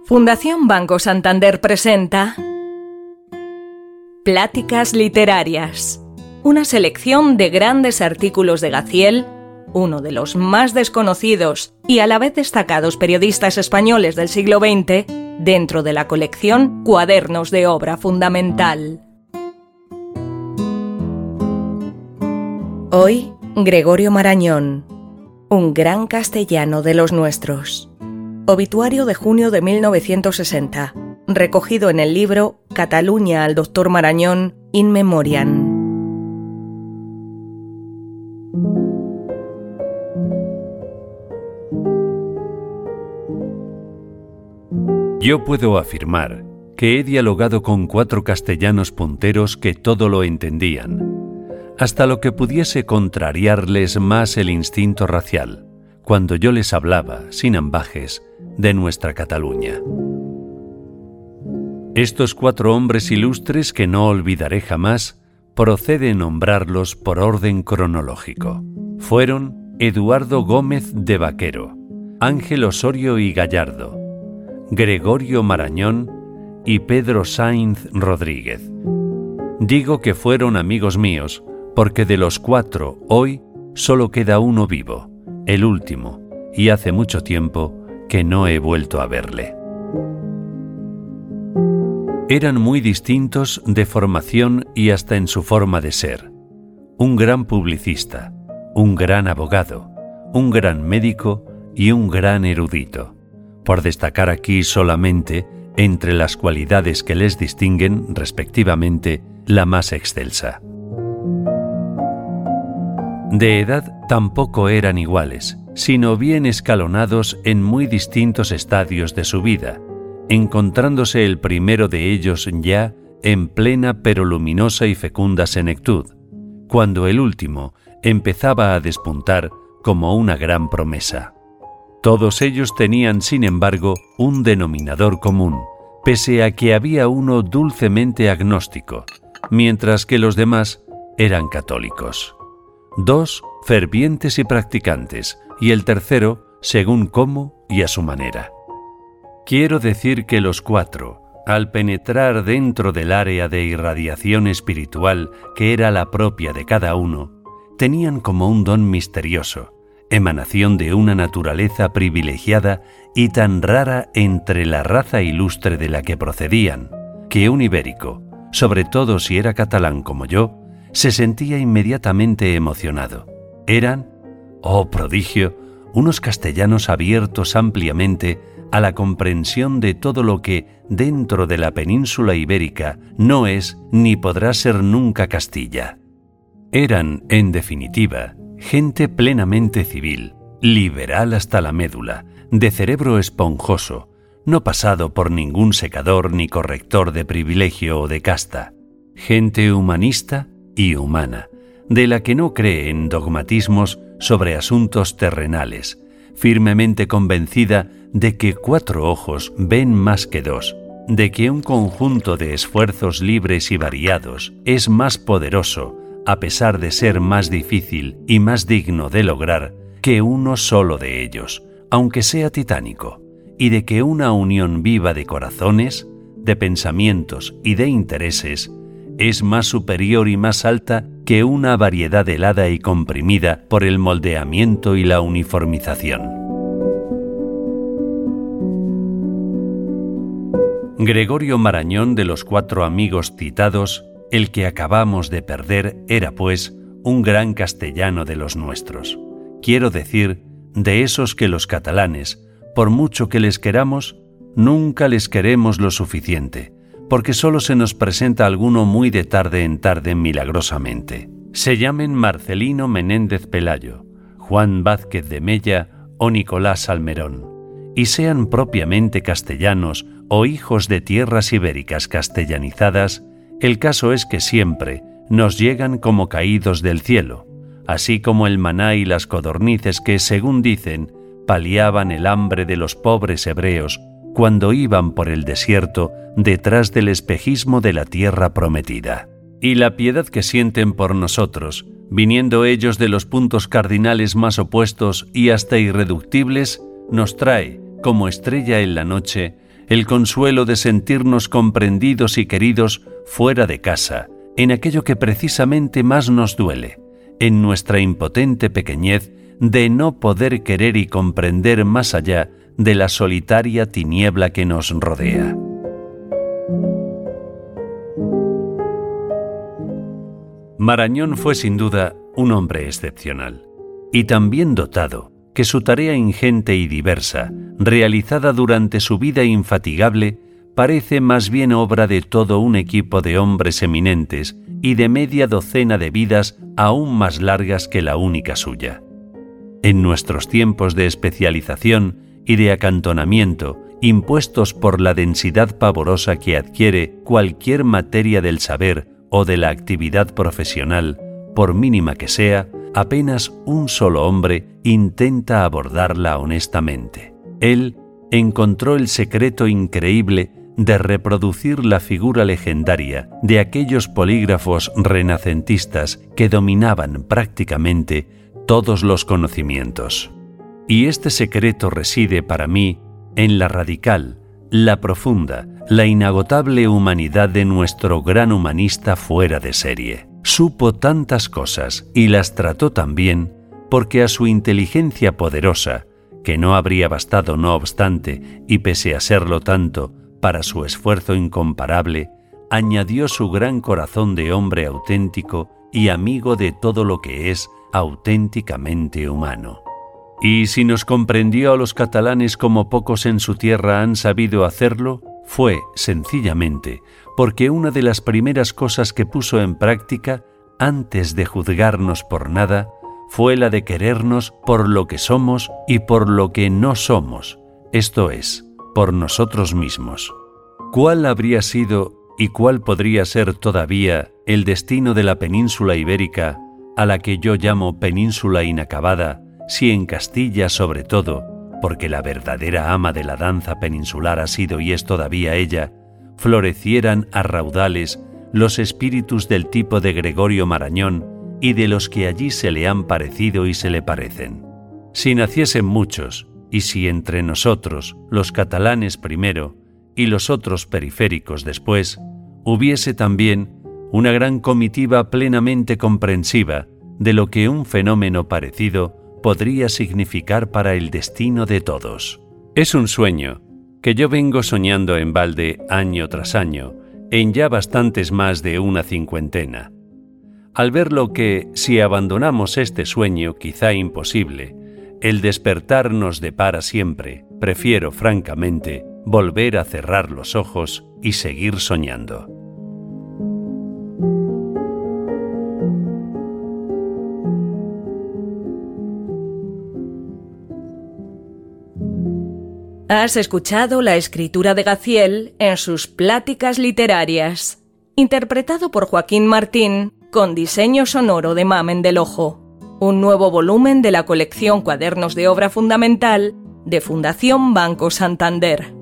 Fundación Banco Santander presenta Pláticas Literarias, una selección de grandes artículos de Gaziel, uno de los más desconocidos y a la vez destacados periodistas españoles del siglo XX, dentro de la colección Cuadernos de Obra Fundamental. Hoy, Gregorio Marañón, un gran castellano de los nuestros. Obituario de junio de 1960, recogido en el libro Cataluña al Doctor Marañón in memoriam. Yo puedo afirmar que he dialogado con 4 castellanos punteros que todo lo entendían, hasta lo que pudiese contrariarles más el instinto racial, cuando yo les hablaba, sin ambajes, de nuestra Cataluña. Estos 4 hombres ilustres que no olvidaré jamás, procede nombrarlos por orden cronológico. Fueron Eduardo Gómez de Vaquero, Ángel Osorio y Gallardo, Gregorio Marañón y Pedro Sainz Rodríguez. Digo que fueron amigos míos, porque de los 4 hoy solo queda uno vivo, el último, y hace mucho tiempo que no he vuelto a verle. Eran muy distintos de formación y hasta en su forma de ser. Un gran publicista, un gran abogado, un gran médico y un gran erudito, por destacar aquí solamente, entre las cualidades que les distinguen, respectivamente, la más excelsa. De edad tampoco eran iguales, sino bien escalonados en muy distintos estadios de su vida, encontrándose el primero de ellos ya en plena pero luminosa y fecunda senectud, cuando el último empezaba a despuntar como una gran promesa. Todos ellos tenían, sin embargo, un denominador común, pese a que había uno dulcemente agnóstico, mientras que los demás eran católicos. 2 fervientes y practicantes, y el tercero según cómo y a su manera. Quiero decir que los 4, al penetrar dentro del área de irradiación espiritual que era la propia de cada uno, tenían como un don misterioso, emanación de una naturaleza privilegiada y tan rara entre la raza ilustre de la que procedían, que un ibérico, sobre todo si era catalán como yo, se sentía inmediatamente emocionado. Eran, oh prodigio, unos castellanos abiertos ampliamente a la comprensión de todo lo que, dentro de la península ibérica, no es ni podrá ser nunca Castilla. Eran, en definitiva, gente plenamente civil, liberal hasta la médula, de cerebro esponjoso, no pasado por ningún secador ni corrector de privilegio o de casta. Gente humanista y humana, de la que no cree en dogmatismos sobre asuntos terrenales, firmemente convencida de que 4 ojos ven más que 2, de que un conjunto de esfuerzos libres y variados es más poderoso, a pesar de ser más difícil y más digno de lograr, que uno solo de ellos, aunque sea titánico, y de que una unión viva de corazones, de pensamientos y de intereses es más superior y más alta que una variedad helada y comprimida por el moldeamiento y la uniformización. Gregorio Marañón, de los 4 amigos citados, el que acabamos de perder, era, pues, un gran castellano de los nuestros. Quiero decir, de esos que los catalanes, por mucho que les queramos, nunca les queremos lo suficiente, porque solo se nos presenta alguno muy de tarde en tarde milagrosamente. Se llamen Marcelino Menéndez Pelayo, Juan Vázquez de Mella o Nicolás Salmerón, y sean propiamente castellanos o hijos de tierras ibéricas castellanizadas, el caso es que siempre nos llegan como caídos del cielo, así como el maná y las codornices que, según dicen, paliaban el hambre de los pobres hebreos cuando iban por el desierto detrás del espejismo de la tierra prometida. Y la piedad que sienten por nosotros, viniendo ellos de los puntos cardinales más opuestos y hasta irreductibles, nos trae, como estrella en la noche, el consuelo de sentirnos comprendidos y queridos fuera de casa, en aquello que precisamente más nos duele, en nuestra impotente pequeñez de no poder querer y comprender más allá de la solitaria tiniebla que nos rodea. Marañón fue sin duda un hombre excepcional, y tan bien dotado que su tarea ingente y diversa, realizada durante su vida infatigable, parece más bien obra de todo un equipo de hombres eminentes y de media docena de vidas aún más largas que la única suya. En nuestros tiempos de especialización y de acantonamiento, impuestos por la densidad pavorosa que adquiere cualquier materia del saber o de la actividad profesional, por mínima que sea, apenas un solo hombre intenta abordarla honestamente. Él encontró el secreto increíble de reproducir la figura legendaria de aquellos polígrafos renacentistas que dominaban prácticamente todos los conocimientos. Y este secreto reside para mí en la radical, la profunda, la inagotable humanidad de nuestro gran humanista fuera de serie. Supo tantas cosas y las trató tan bien porque a su inteligencia poderosa, que no habría bastado no obstante, y pese a serlo tanto, para su esfuerzo incomparable, añadió su gran corazón de hombre auténtico y amigo de todo lo que es auténticamente humano. Y si nos comprendió a los catalanes como pocos en su tierra han sabido hacerlo, fue, sencillamente, porque una de las primeras cosas que puso en práctica, antes de juzgarnos por nada, fue la de querernos por lo que somos y por lo que no somos, esto es, por nosotros mismos. ¿Cuál habría sido y cuál podría ser todavía el destino de la península ibérica, a la que yo llamo península inacabada, si en Castilla sobre todo, porque la verdadera ama de la danza peninsular ha sido y es todavía ella, florecieran a raudales los espíritus del tipo de Gregorio Marañón y de los que allí se le han parecido y se le parecen? Si naciesen muchos, y si entre nosotros, los catalanes primero, y los otros periféricos después, hubiese también una gran comitiva plenamente comprensiva de lo que un fenómeno parecido podría significar para el destino de todos. Es un sueño que yo vengo soñando en balde año tras año, en ya bastantes más de una cincuentena. Al ver lo que, si abandonamos este sueño quizá imposible, el despertar nos depara siempre, prefiero francamente volver a cerrar los ojos y seguir soñando. Has escuchado la escritura de Gaziel en sus Pláticas Literarias, interpretado por Joaquín Martín con diseño sonoro de Mamen del Ojo, un nuevo volumen de la colección Cuadernos de Obra Fundamental de Fundación Banco Santander.